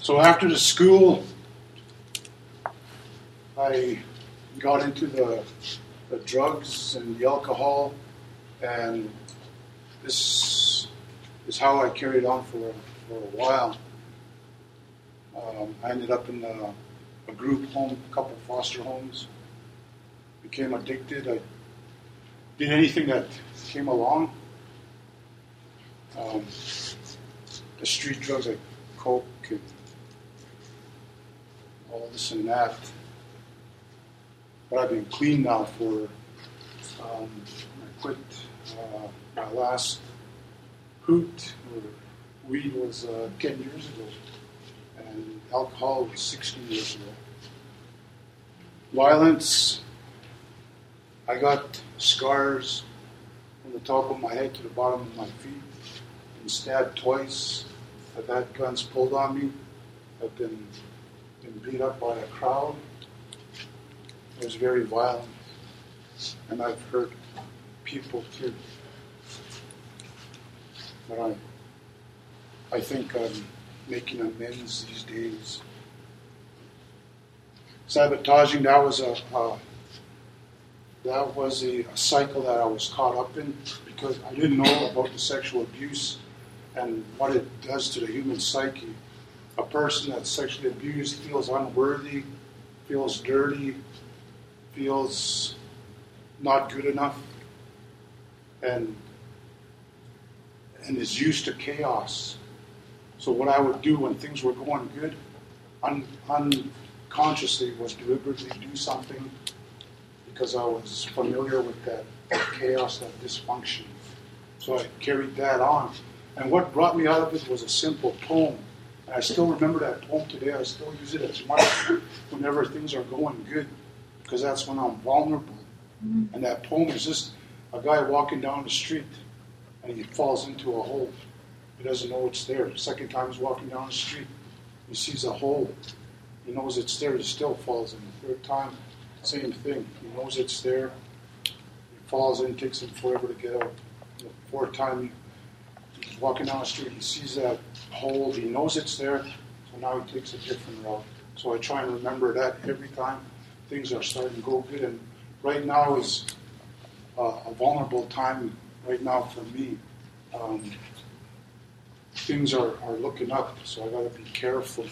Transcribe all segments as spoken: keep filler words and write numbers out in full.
So after the school, I got into the, the drugs and the alcohol, and this is how I carried on for, for a while. Um, I ended up in a, a group home, a couple foster homes, became addicted. I did anything that came along. Um, the street drugs like coke and all this and that. But I've been clean now for, um, I quit uh, my last hoot, or weed was uh, ten years ago, and alcohol was sixteen years ago. Violence, I got scars from the top of my head to the bottom of my feet. Been stabbed twice. I've had guns pulled on me. I've been, been beat up by a crowd. It was very violent. And I've hurt people too. But I, I think I'm making amends these days. Sabotaging, that was a, a that was a, a cycle that I was caught up in because I didn't know about the sexual abuse and what it does to the human psyche. A person that's sexually abused feels unworthy, feels dirty, feels not good enough, and and is used to chaos. So what I would do when things were going good, un, unconsciously, was deliberately do something because I was familiar with that, that chaos, that dysfunction. So I carried that on. And what brought me out of it was a simple poem. And I still remember that poem today. I still use it as much whenever things are going good, because that's when I'm vulnerable. Mm-hmm. And that poem is just a guy walking down the street, and he falls into a hole. He doesn't know it's there. The second time he's walking down the street, he sees a hole. He knows it's there. He still falls in. The third time, same thing. He knows it's there. He falls in. Takes him forever to get out. The fourth time, he's walking down the street. He sees that hole. He knows it's there. So now he takes a different route. So I try and remember that every time things are starting to go good. And right now is uh, a vulnerable time. Right now for me, um, things are, are looking up, so I got to be careful.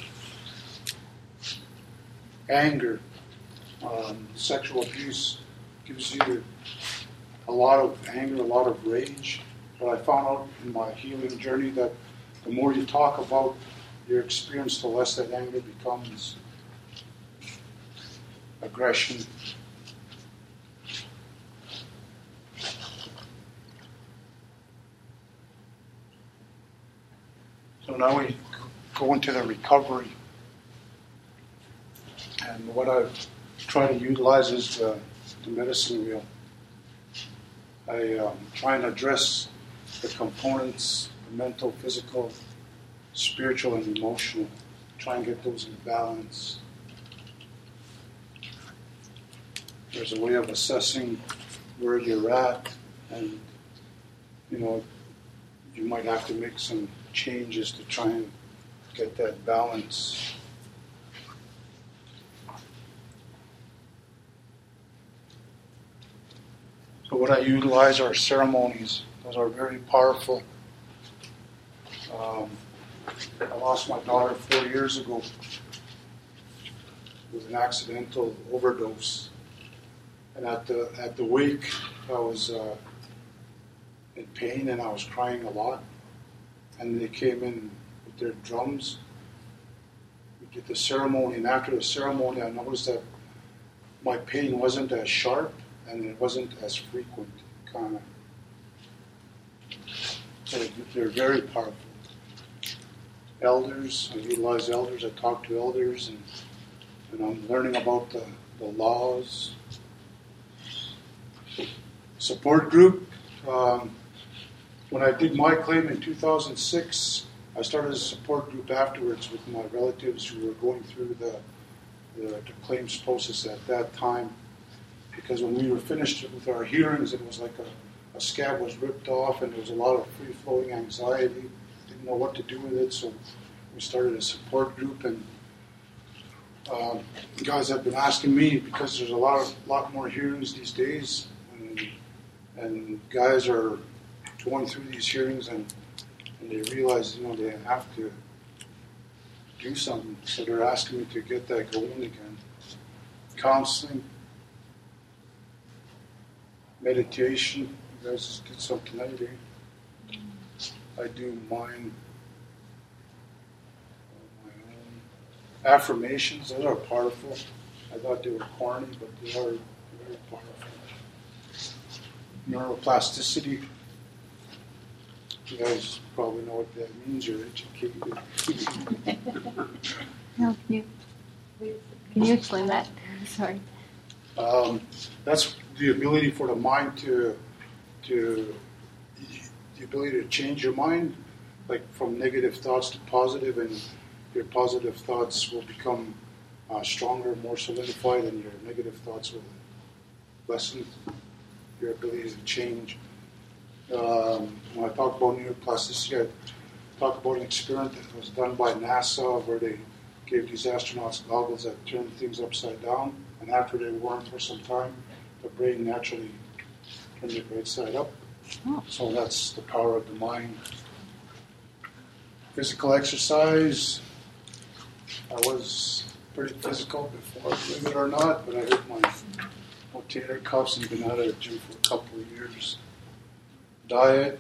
Anger, um, sexual abuse gives you a lot of anger, a lot of rage. But I found out in my healing journey that the more you talk about your experience, the less that anger becomes aggression. So now we go into the recovery. And what I've tried to utilize is the, the medicine wheel. I um, try and address the components, the mental, physical, spiritual, and emotional. Try and get those in balance. There's a way of assessing where you're at, and, you know, you might have to make some changes to try and get that balance. So what I utilize are ceremonies. Those are very powerful. Um, I lost my daughter four years ago with an accidental overdose. And at the at the wake, I was uh, in pain and I was crying a lot. And they came in with their drums. We did the ceremony, and after the ceremony, I noticed that my pain wasn't as sharp and it wasn't as frequent, kind of. So they're very powerful. Elders, I utilize elders. I talk to elders, and, and I'm learning about the, the laws. Support group. Um, When I did my claim in two thousand six, I started a support group afterwards with my relatives who were going through the, the, the claims process at that time. Because when we were finished with our hearings, it was like a, a scab was ripped off and there was a lot of free-flowing anxiety. Didn't know what to do with it, so we started a support group, and um, guys have been asking me because there's a lot of lot more hearings these days, and, and guys are going through these hearings and, and they realize, you know, they have to do something. So they're asking me to get that going again. Counseling, meditation. You guys get some tonight, eh? I do mine. My own affirmations. Those are powerful. I thought they were corny, but they are very powerful. Neuroplasticity. You guys probably know what that means. You're educated. No, can you can you explain that? Sorry. Um, that's the ability for the mind to to the ability to change your mind, like from negative thoughts to positive, and your positive thoughts will become uh, stronger, more solidified, and your negative thoughts will lessen your ability to change. Um, when I talk about neuroplasticity, I talk about an experiment that was done by NASA where they gave these astronauts goggles that turned things upside down, and after they wore them for some time, the brain naturally turned it right side up. Oh. So that's the power of the mind. Physical exercise. I was pretty physical before, believe it or not, but I hurt my rotator cuffs and been out of the gym for a couple of years. Diet,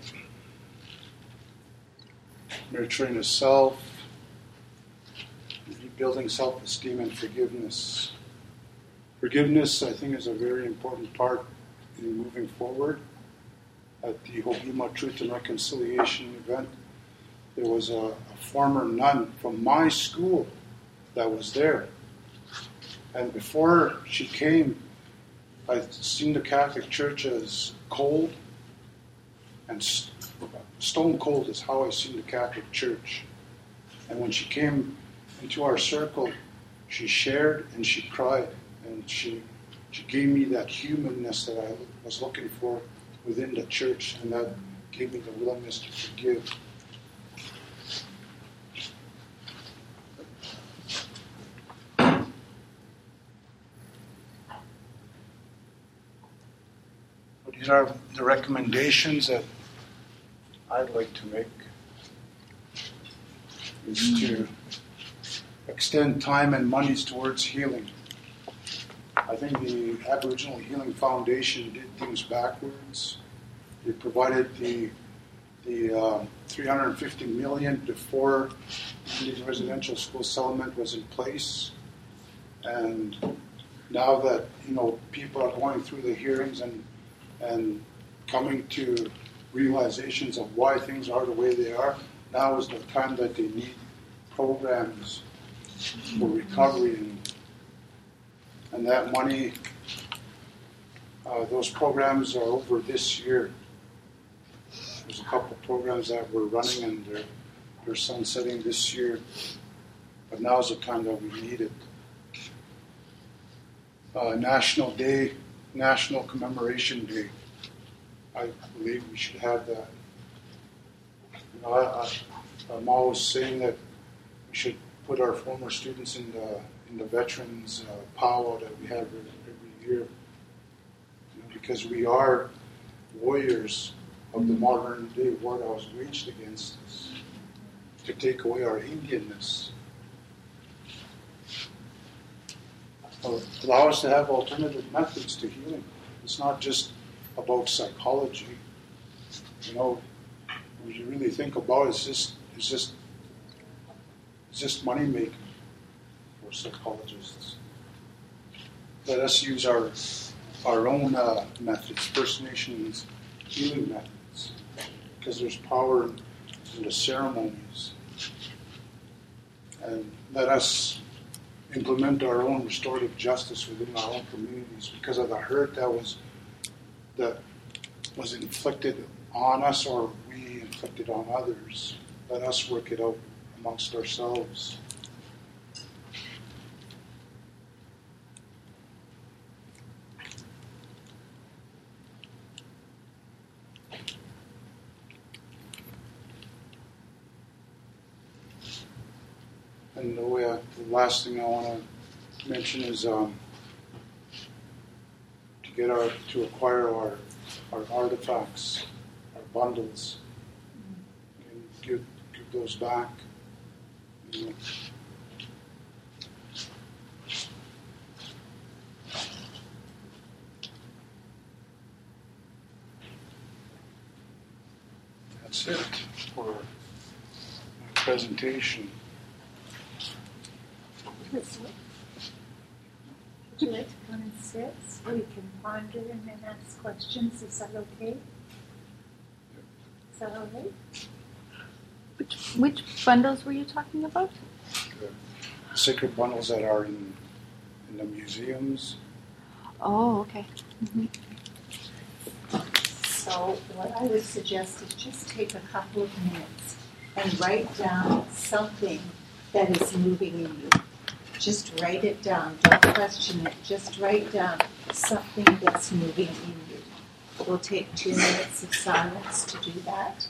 nurturing the self, rebuilding self-esteem, and forgiveness. Forgiveness, I think, is a very important part in moving forward. At the Ho'ohima Truth and Reconciliation event, there was a, a former nun from my school that was there. And before she came, I'd seen the Catholic Church as cold, and st- stone cold is how I seen the Catholic Church. And when she came into our circle, she shared and she cried, and she she gave me that humanness that I was looking for within the church, and that gave me the willingness to forgive. These are the recommendations that I'd like to make, is to extend time and monies towards healing. I think the Aboriginal Healing Foundation did things backwards. They provided the the uh, three hundred fifty million dollars before the Indian residential school settlement was in place, and now that, you know, people are going through the hearings and and coming to realizations of why things are the way they are, now is the time that they need programs for recovery, and, and that money, uh, those programs are over this year. There's a couple of programs that we're running, and they're, they're sunsetting this year, but now's the time that we need it. Uh, National Day, National Commemoration Day. I believe we should have that. You know, I, I, I'm always saying that we should put our former students in the in the veterans uh, powwow that we have every, every year, you know, because we are warriors of the modern day war that was waged against us to take away our Indianness. Allow us to have alternative methods to healing. It's not just about psychology. You know, when you really think about it, it's just it's just it's just money making for psychologists. Let us use our our own uh, methods, First Nations healing methods, because there's power in, in the ceremonies. And let us implement our own restorative justice within our own communities because of the hurt that was that was inflicted on us, or we inflicted on others. Let us work it out amongst ourselves. oh yeah, the last thing I want to mention is um, to get our to acquire our our artifacts, our bundles, and give give those back. You know. That's it for my presentation. Would you like to come and sit so we can ponder and then ask questions? Is that okay? Is that all right? Which, which bundles were you talking about? The sacred bundles that are in, in the museums. Oh, okay. Mm-hmm. So what I would suggest is just take a couple of minutes and write down something that is moving in you. Just write it down. Don't question it. Just write down something that's moving in you. We'll take two minutes of silence to do that.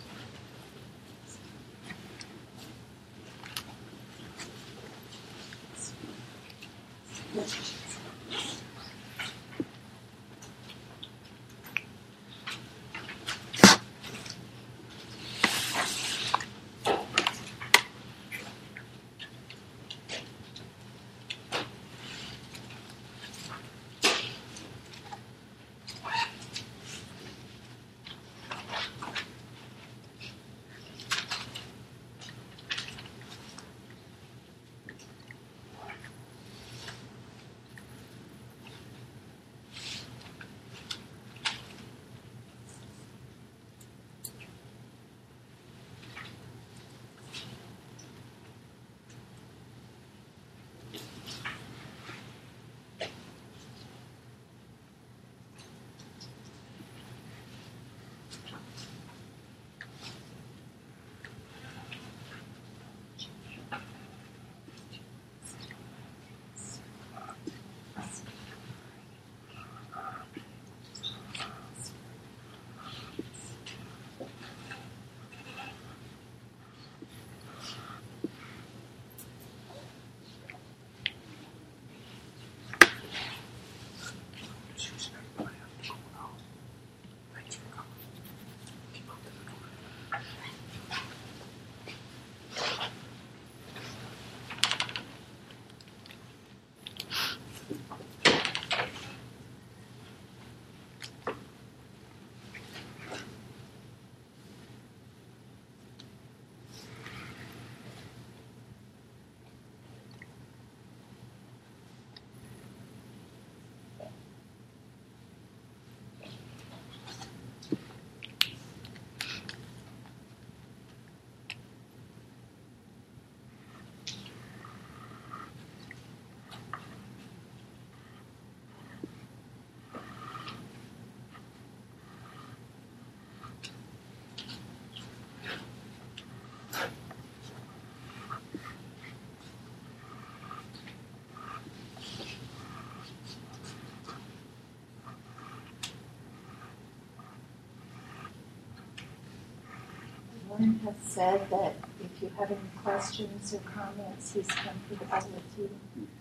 Warren has said that if you have any questions or comments, he's comfortable with you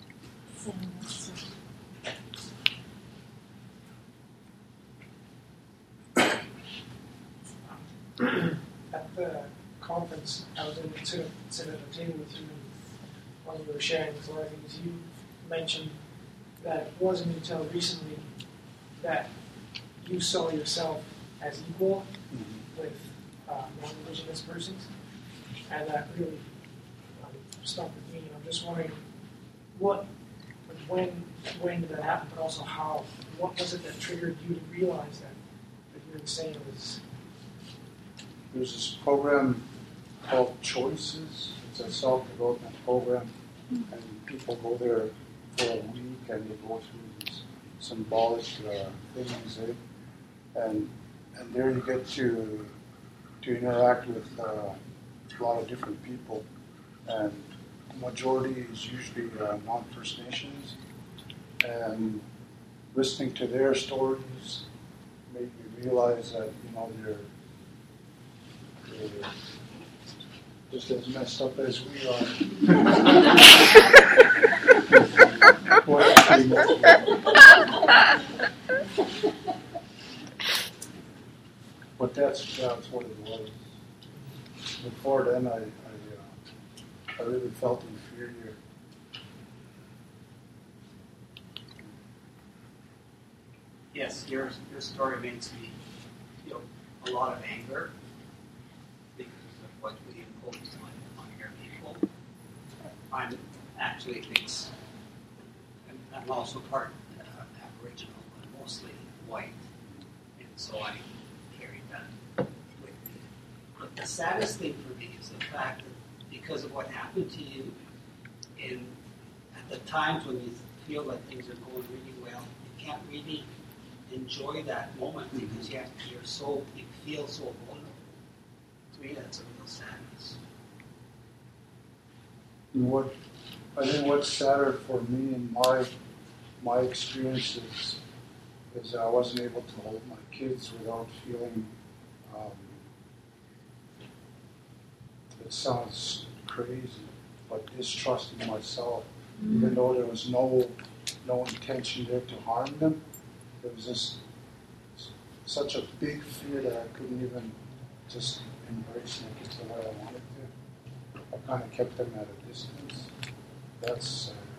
saying this. At the conference, I was able to sit, sit at a table with you, and while you were sharing with Laura things, you mentioned that it wasn't until recently that you saw yourself as equal mm-hmm. with uh, non-Indigenous persons, and that really um, stuck with me. And I'm just wondering, what, when, when did that happen, but also how? What was it that triggered you to realize that that you were saying was? There's this program called Choices. It's a self-development program, mm-hmm. and people go there for a week and they go through these symbolic uh, things, eh? and and there you get to to interact with uh, a lot of different people, and the majority is usually uh, non-First Nations, and listening to their stories made me realize that you know they're, they're just as messed up as we are. Boy, that's pretty much- But that's that's what it was. Before then, I I, uh, I really felt inferior. Yes, your your story makes me feel a lot of anger because of what we imposed on, on your people. I'm actually thinks I'm, I'm also part uh, Aboriginal, but mostly white, and so I carried that with me. But the saddest thing for me is the fact that because of what happened to you, in at the times when you feel that things are going really well, you can't really enjoy that moment because you have, you're so you feel so vulnerable. To me, that's a real sadness. And what I think what's sadder for me in my my experiences is I wasn't able to hold my kids without feeling. Um, it sounds crazy, but distrusting myself, mm-hmm. even though there was no no intention there to harm them. It was just such a big fear that I couldn't even just embrace it the way I wanted to. I kind of kept them at a distance. That's uh,